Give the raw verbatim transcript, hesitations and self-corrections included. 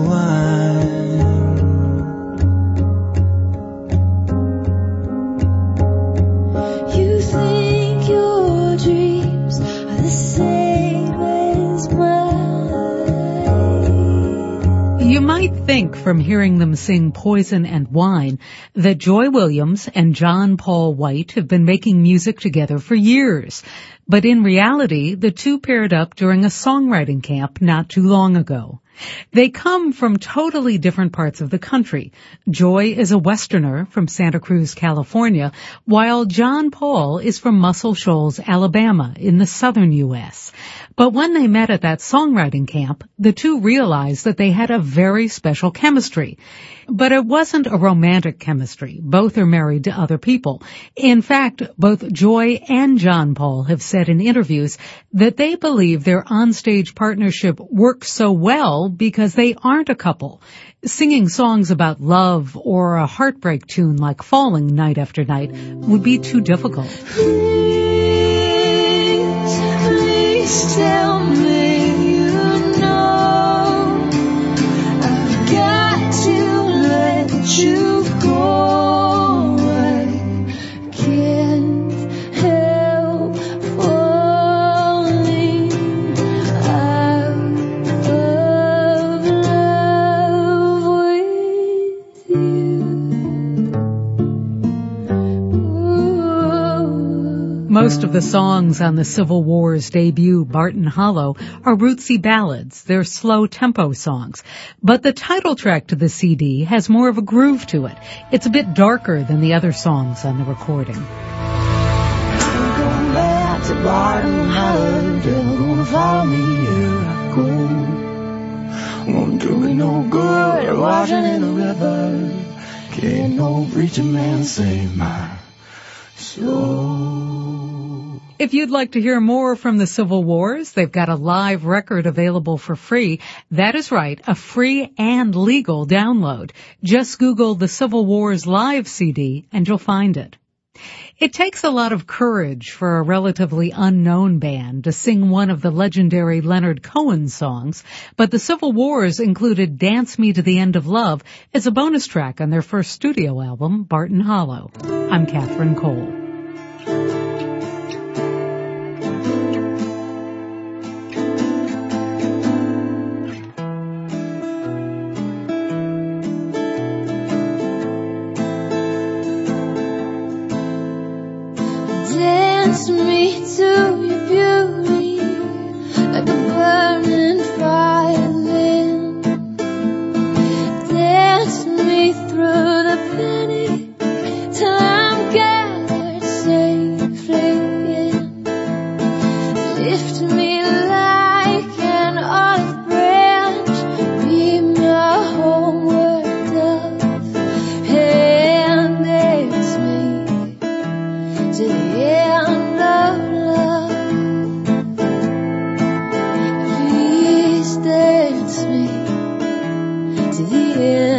wine. You think your dreams are the same as mine. You might think from hearing them sing Poison and Wine that Joy Williams and John Paul White have been making music together for years. But in reality, the two paired up during a songwriting camp not too long ago. They come from totally different parts of the country. Joy is a Westerner from Santa Cruz, California, while John Paul is from Muscle Shoals, Alabama, in the southern U S But when they met at that songwriting camp, the two realized that they had a very special chemistry. But it wasn't a romantic chemistry. Both are married to other people. In fact, both Joy and John Paul have said in interviews that they believe their onstage partnership works so well because they aren't a couple. Singing songs about love or a heartbreak tune like Falling Night After Night would be too difficult. Please, please tell me you know I've got to let you go. I can't help falling out of love with you. Ooh. Most of the songs on the Civil War's debut, Barton Hollow, are rootsy ballads. They're slow tempo songs. But the title track to the C D has more of a groove to it. It's a bit darker than the other songs on the recording. Go back to Barton Hollow, they're gonna follow me here I go. Won't do me no good washing in the river. Can't no preacher man save my soul. If you'd like to hear more from the Civil Wars, they've got a live record available for free. That is right, a free and legal download. Just Google the Civil Wars live C D and you'll find it. It takes a lot of courage for a relatively unknown band to sing one of the legendary Leonard Cohen songs, but the Civil Wars included Dance Me to the End of Love as a bonus track on their first studio album, Barton Hollow. I'm Catherine Cole. Dance me to your beauty like a burning violin. Dance me through the panic till I'm gathered safely in. Lift me like an olive branch, be my homeward dove, and dance me to the end of love. Please dance me to the end.